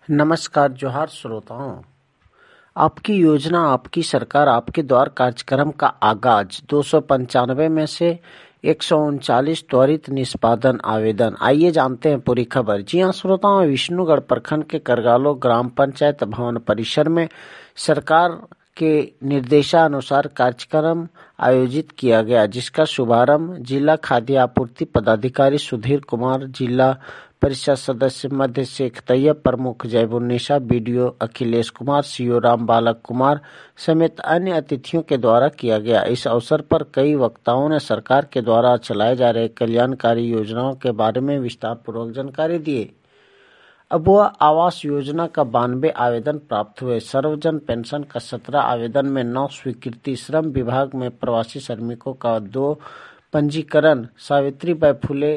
नमस्कार जोहार श्रोताओं। आपकी योजना आपकी सरकार आपके द्वार कार्यक्रम का आगाज 295 में से 139 त्वरित निष्पादन आवेदन। आइए जानते हैं पूरी खबर। जी हाँ श्रोताओं, विष्णुगढ़ प्रखंड के करगालो ग्राम पंचायत भवन परिसर में सरकार के निर्देशानुसार कार्यक्रम आयोजित किया गया, जिसका शुभारंभ जिला खाद्य आपूर्ति पदाधिकारी सुधीर कुमार, जिला परिषद सदस्य मध्य शेख तैयब, प्रमुख जयबुन्निसा, बीडीओ अखिलेश कुमार, सीओ राम बालक कुमार समेत अन्य अतिथियों के द्वारा किया गया। इस अवसर पर कई वक्ताओं ने सरकार के द्वारा चलाए जा रहे कल्याणकारी योजनाओं के बारे में विस्तार पूर्वक जानकारी दी। अबुआ आवास योजना का 92 आवेदन प्राप्त हुए। सर्वजन पेंशन का 17 आवेदन में 9 स्वीकृति। श्रम विभाग में प्रवासी श्रमिकों का 2 पंजीकरण। सावित्रीबाई फुले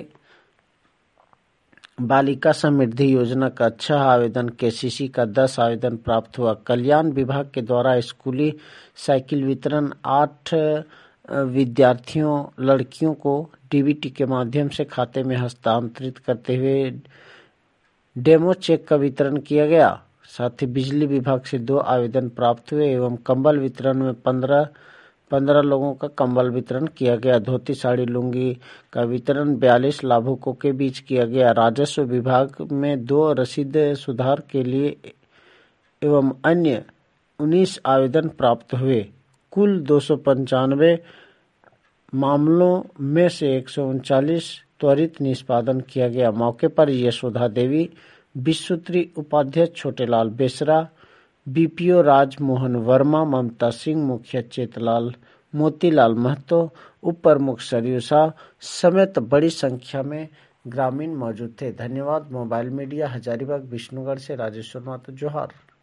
बालिका समृद्धि योजना का 6 आवेदन। केसीसी का 10 आवेदन प्राप्त हुआ। कल्याण विभाग के द्वारा स्कूली साइकिल वितरण। 8 विद्यार्थियों लड़कियों को डीबीटी के माध्यम से खाते में हस्तांतरित करते हुए डेमो चेक का वितरण किया गया। साथ ही बिजली विभाग से 2 आवेदन प्राप्त हुए एवं कंबल वितरण में 15 लोगों का कंबल वितरण किया गया। धोती साड़ी लुंगी का वितरण 42 लाभुकों के बीच किया गया। राजस्व विभाग में 2 रसीद सुधार के लिए एवं अन्य 19 आवेदन प्राप्त हुए। कुल 295 मामलों में से 139 त्वरित निष्पादन किया गया। मौके पर यशोदा देवी, विश्वत्री उपाध्यक्ष छोटेलाल बेसरा, बीपीओ राजमोहन वर्मा, ममता सिंह, मुखिया चेतलाल मोतीलाल महतो, उप प्रमुख सरयू शाह समेत बड़ी संख्या में ग्रामीण मौजूद थे। धन्यवाद। मोबाइल मीडिया, हजारीबाग, विष्णुगढ़ से राजेश्वर महतो, जोहार।